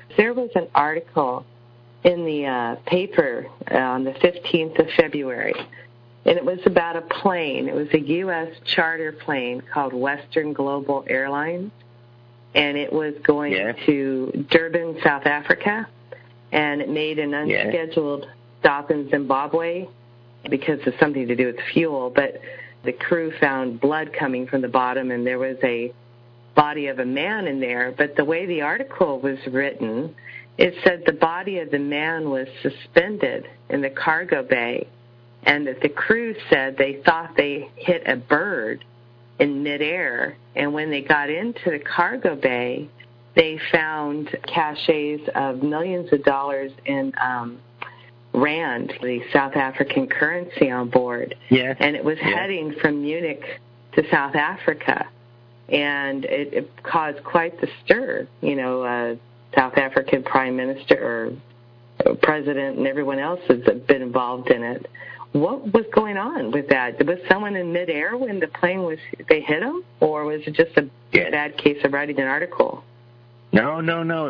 There was an article in the paper on the 15th of February, and it was about a plane. It was a U.S. charter plane called Western Global Airlines, and it was going to Durban, South Africa, and it made an unscheduled stop in Zimbabwe because of something to do with fuel, but the crew found blood coming from the bottom, and there was a body of a man in there. But the way the article was written, it said the body of the man was suspended in the cargo bay, and that the crew said they thought they hit a bird in midair, and when they got into the cargo bay, they found caches of millions of dollars in rand, the South African currency, on board. And it was heading from Munich to South Africa, and it caused quite the stir. South African Prime Minister or President and everyone else has been involved in it. What was going on with that? Was someone in midair when the plane they hit him, or was it just a bad case of writing an article? No.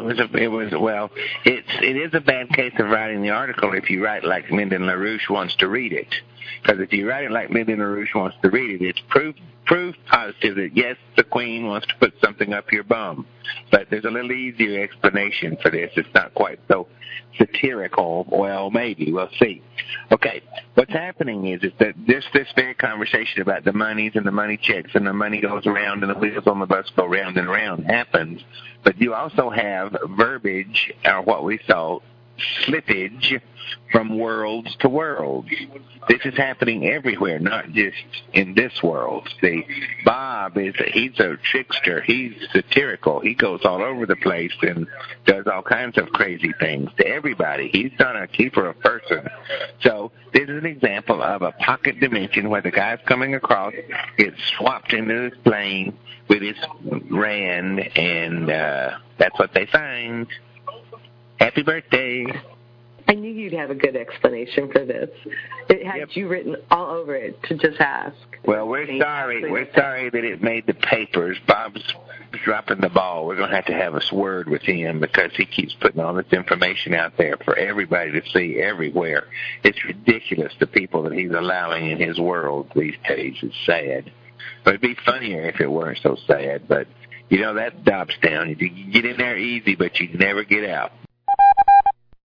It is a bad case of writing the article if you write like Lyndon LaRouche wants to read it. Because if you write it like Lyndon LaRouche wants to read it, it's proof positive that, yes, the Queen wants to put something up your bum. But there's a little easier explanation for this. It's not quite so satirical. Well, maybe. We'll see. Okay, what's happening is that this very conversation about the monies and the money checks and the money goes around and the wheels on the bus go round and around happens. But you also have verbiage, or what we saw, slippage from worlds to worlds. This is happening everywhere, not just in this world. See, Bob he's a trickster. He's satirical. He goes all over the place and does all kinds of crazy things to everybody. He's not a keeper of person. So this is an example of a pocket dimension where the guy's coming across, gets swapped into this plane with his rand, and that's what they find. Happy birthday. I knew you'd have a good explanation for this. It had you written all over it to just ask. Well, we're sorry. We're sorry that it made the papers. Bob's dropping the ball. We're going to have a word with him because he keeps putting all this information out there for everybody to see everywhere. It's ridiculous, the people that he's allowing in his world these days. It's sad. But it'd be funnier if it weren't so sad. But, that drops down. You get in there easy, but you never get out.